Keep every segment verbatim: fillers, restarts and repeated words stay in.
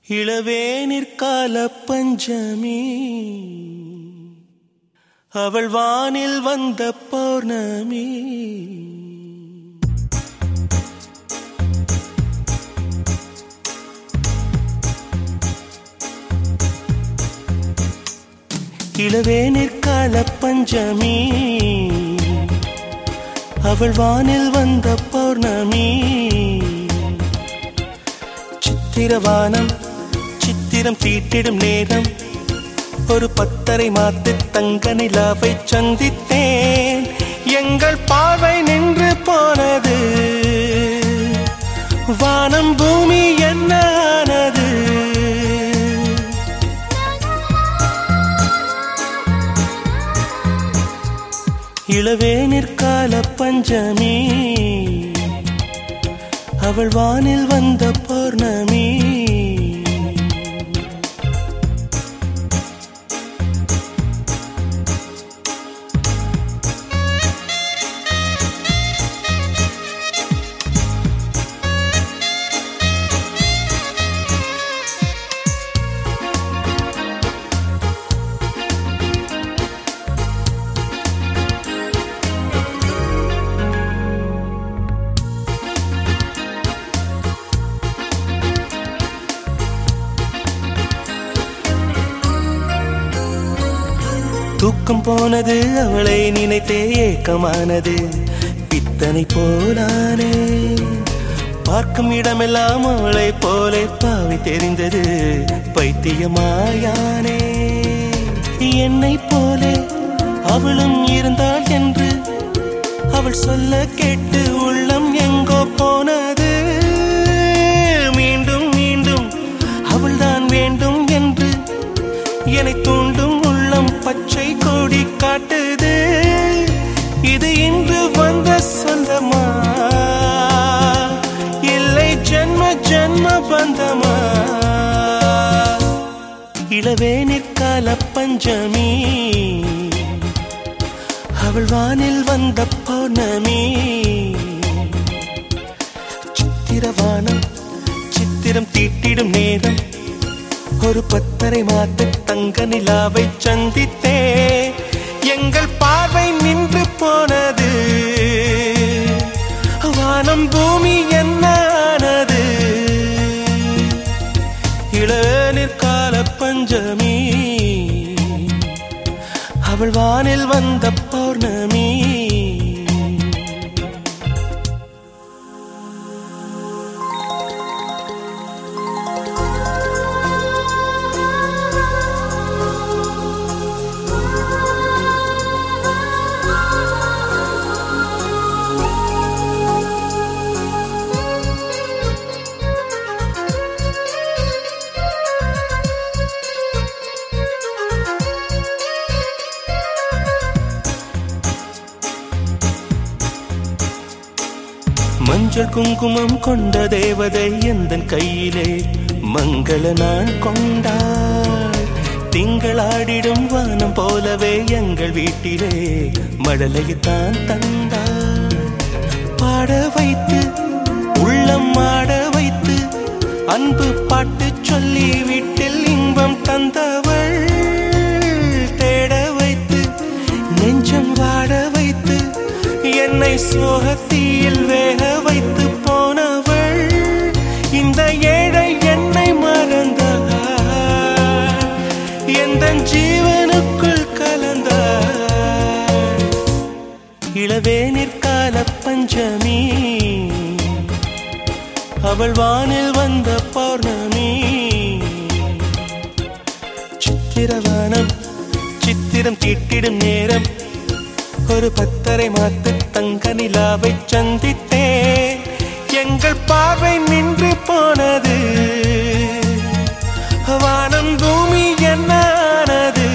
இளவேனிற்கால பஞ்சமி அவள் வானில் வந்த பௌர்ணமி. இளவேனிற்கால பஞ்சமி அவள் வானில் வந்த பௌர்ணமி. சித்திரவானம் சித்திரம் தீட்டிடும் நேரம் ஒரு பத்தரை மாத்து தங்க நிலாவை சந்தித்தேன். எங்கள் பார்வை நின்று போனது, வானம் பூமி என்ன ஆனது. இளவேனிற்கால பஞ்சமி அவள் வானில் வந்த பௌர்ணமி. தூக்கம் போனது, அவளை நினைத்தே ஏக்கமானது. பித்தனை போலானே, பார்க்கும் இடமெல்லாம் அவளை போலே பாவி தெரிந்தது. பைத்தியமாயானே, என்னை போலே அவளும் இருந்தாள் என்று அவள் சொல்ல கேட்டு உள்ளம் எங்கோ போனது. மீண்டும் மீண்டும் அவள்தான் வேண்டும் என்று என்னை தூண்டும் உள்ளம் பச்சை கொடி காட்டுது. இது இன்று வந்த சொந்தமா, இல்லை ஜன்ம ஜன்ம பந்தமா. இளவேனிற்கால பஞ்சமி அவள் வானில் வந்த பௌர்ணமி. சித்திரவானம் சித்திரம் தீட்டிடும் நேரம் ஒரு பத்தரை மாத்து தங்க நிலாவை சந்தித்தே. எங்கள் பார்வை நின்று போனது, வானம் பூமி என்ன ஆனது. இளவேனிற்கால பஞ்சமி அவள் வானில் வந்த பௌர்ணமி. மஞ்சள் குங்குமம் கொண்ட தேவதை எந்தன் கையிலே மங்கள நான் கொண்டாள். திங்களாடிடும் வானம் போலவே எங்கள் வீட்டிலே மழலையைத்தான் தந்தாள். பாட வைத்து உள்ளம் ஆட வைத்து அன்பு பாட்டு சொல்லி வீட்டில் இன்பம் தந்தவள். தேட வைத்து நெஞ்சம் வாட வைத்து என்னை சோகத்தீயில் வேக வைத்து போனவள். இந்த ஏழை என்னை மறந்தாள், எந்த ஜீவனுக்குள் கலந்தாள். இளவேனிற்கால பஞ்சமி அவள் வானில் வந்த பௌர்ணமி. சித்திரவானம் சித்திரம் தீட்டிடும் நேரம் ஒரு பத்தரை மாத்து தங்க நிலாவை சந்தித்தே. எங்கள் பார்வை நின்று போனது, வானம் பூமி என்ன ஆனது.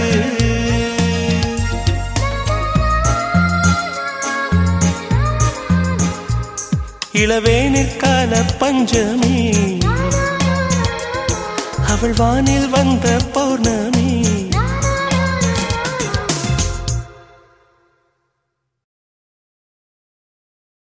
இளவேனிற்கால பஞ்சமி அவள் வானில் வந்த பௌர்ணமி.